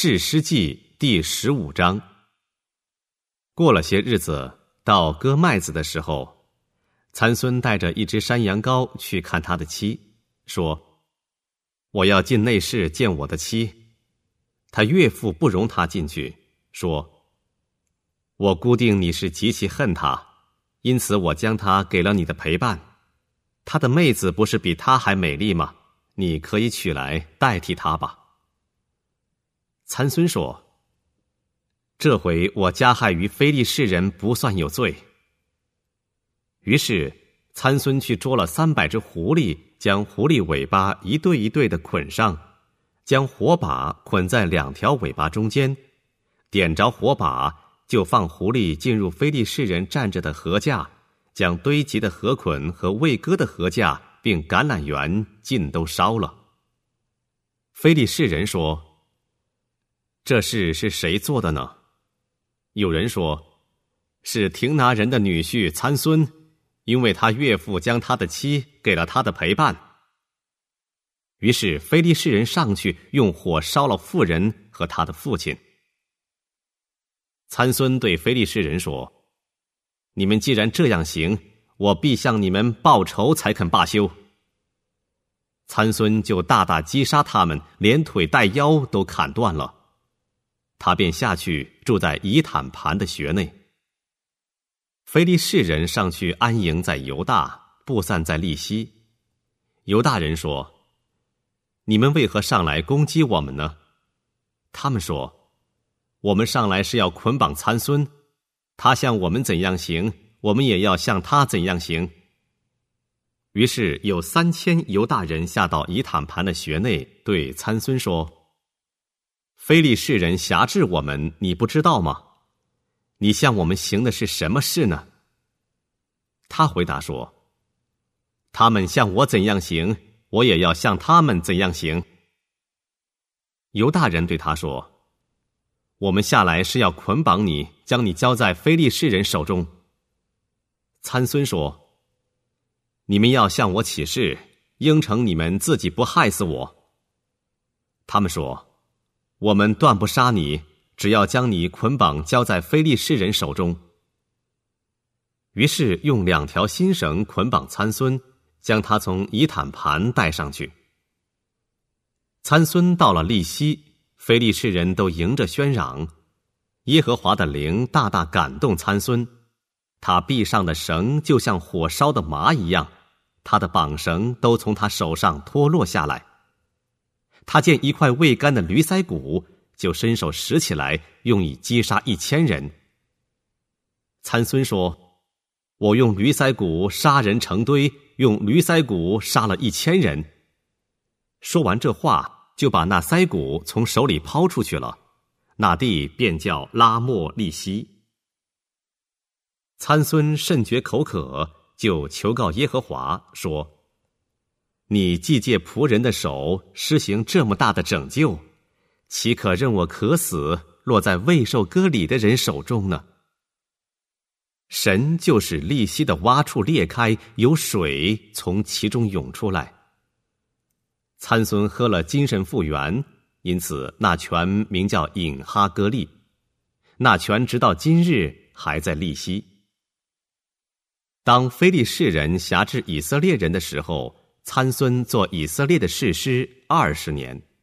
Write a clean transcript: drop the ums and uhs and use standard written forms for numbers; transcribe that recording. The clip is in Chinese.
士师记第15章。过了些日子，到割麦子的时候，参孙带着一只山羊羔去看他的妻，说：我要进内室见我的妻。他岳父不容他进去，说：我估定你是极其恨他，因此我将他给了你的陪伴。他的妹子不是比他还美丽吗？你可以取来代替他吧。参孙说：这回我加害于非利士人不算有罪。于是参孙去捉了300只狐狸，将狐狸尾巴一对一对地捆上，将火把捆在2条尾巴中间，点着火把，就放狐狸进入非利士人站着的禾架，将堆积的禾捆和未割的禾架并橄榄园尽都烧了。非利士人说：这事是谁做的呢？有人说：是亭拿人的女婿参孙，因为他岳父将他的妻给了他的陪伴。于是非利士人上去用火烧了妇人和他的父亲。参孙对非利士人说：你们既然这样行，我必向你们报仇，才肯罢休。参孙就大大击杀他们，连腿带腰都砍断了。他便下去住在以坦盘的穴内。非利士人上去安营在犹大，布散在利希。犹大人说：你们为何上来攻击我们呢？他们说：我们上来是要捆绑参孙，他向我们怎样行，我们也要向他怎样行。于是有3000犹大人下到以坦盘的穴内，对参孙说：非利士人辖制我们，你不知道吗？你向我们行的是什么事呢？他回答说：他们向我怎样行，我也要向他们怎样行。犹大人对他说：我们下来是要捆绑你，将你交在非利士人手中。参孙说：你们要向我起誓，应承你们自己不害死我。他们说：我们断不杀你，只要将你捆绑交在非利士人手中。于是用2条新绳捆绑参孙，将他从以坦盘带上去。参孙到了利希，非利士人都迎着喧嚷。耶和华的灵大大感动参孙，他臂上的绳就像火烧的麻一样，他的绑绳都从他手上脱落下来。他见一块未干的驴腮骨，就伸手拾起来，用以击杀1000人。参孙说：我用驴腮骨杀人成堆，用驴腮骨杀了1000人。说完这话，就把那腮骨从手里抛出去了，那地便叫拉莫利希。参孙甚觉口渴，就求告耶和华说：你既借仆人的手施行这么大的拯救，岂可任我渴死，落在未受割礼的人手中呢？神就使利希的洼处裂开，有水从其中涌出来。参孙喝了精神复原，因此那泉名叫隐哈歌利。那泉直到今日还在利希。当非利士人辖制以色列人的时候，参孙做以色列的士师20年。